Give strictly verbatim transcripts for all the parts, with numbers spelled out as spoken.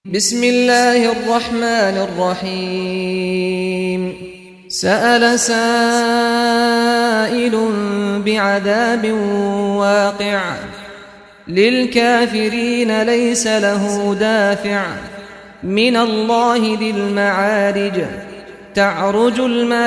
بسم الله الرحمن الرحيم سأل سائل بعذاب واقع للكافرين ليس له دافع من الله ذي المعارج تعرج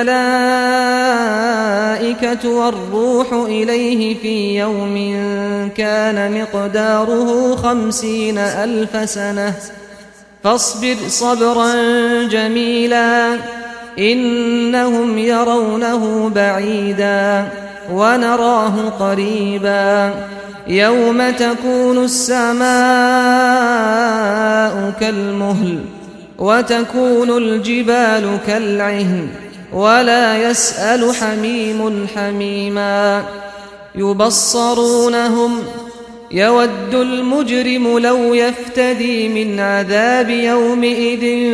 الملائكة والروح إليه في يوم كان مقداره خمسين ألف سنة فاصبر صبرا جميلا إنهم يرونه بعيدا ونراه قريبا يوم تكون السماء كالمهل وتكون الجبال كالعهن ولا يسأل حميم حميما يبصرونهم يود المجرم لو يفتدي من عذاب يومئذ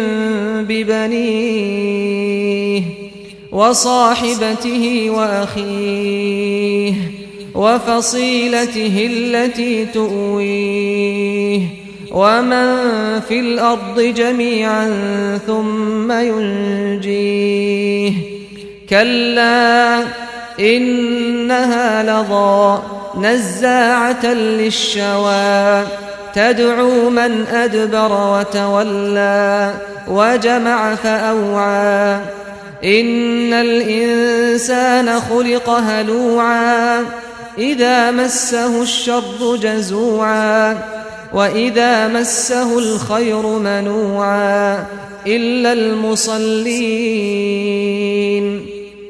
ببنيه وصاحبته وأخيه وفصيلته التي تؤويه ومن في الأرض جميعا ثم ينجيه كلا إنها لظى نزاعة للشوى تدعو من أدبر وتولى وجمع فأوعى إن الإنسان خلق هلوعا إذا مسه الشر جزوعا وإذا مسه الخير منوعا إلا المصلين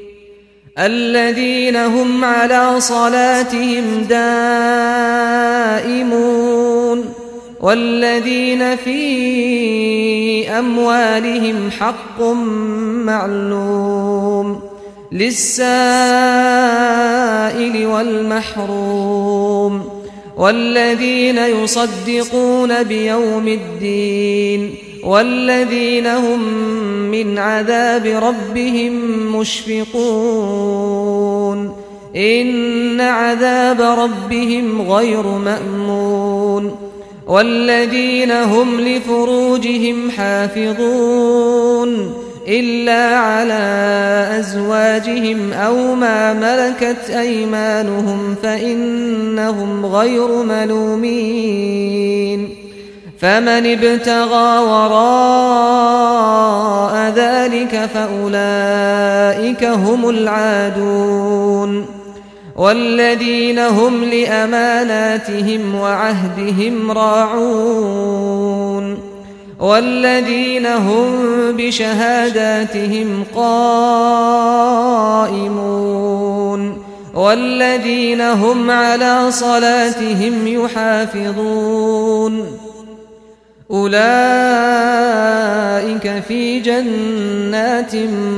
الذين هم على صلاتهم دائمون والذين في أموالهم حق معلوم للسائل والمحروم والذين يصدقون بيوم الدين والذين هم من عذاب ربهم مشفقون إن عذاب ربهم غير مأمون والذين هم لفروجهم حافظون إلا على أزواجهم أو ما ملكت أيمانهم فإنهم غير ملومين فمن ابتغى وراء ذلك فأولئك هم العادون والذين هم لأماناتهم وعهدهم راعون والذين هم بشهاداتهم قائمون والذين هم على صلاتهم يحافظون أولئك في جنات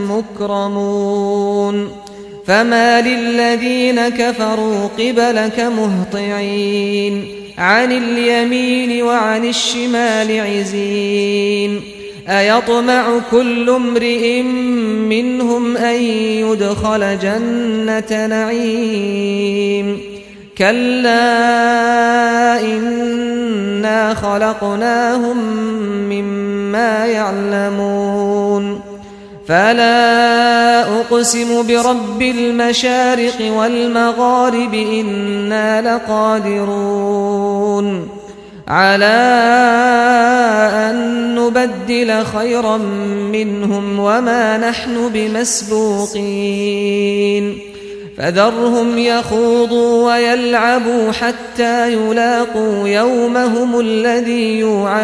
مكرمون فما للذين كفروا قبلك مهطعين عن اليمين وعن الشمال عزين أيطمع كل امرئ منهم أن يدخل جنة نعيم كلا إنا خلقناهم مما يعلمون فلا أقسم برب المشارق والمغارب إنا لقادرون على أن نبدل خيرا منهم وما نحن بمسبوقين فذرهم يخوضوا ويلعبوا حتى يلاقوا يومهم الذي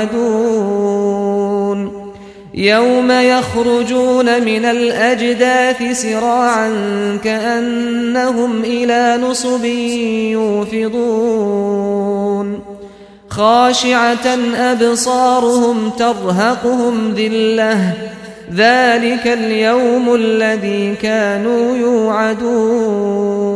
يوعدون يوم يخرجون من الأجداث سراعا كأنهم إلى نصب يوفضون خاشعة أبصارهم ترهقهم ذلة ذلك اليوم الذي كانوا يوعدون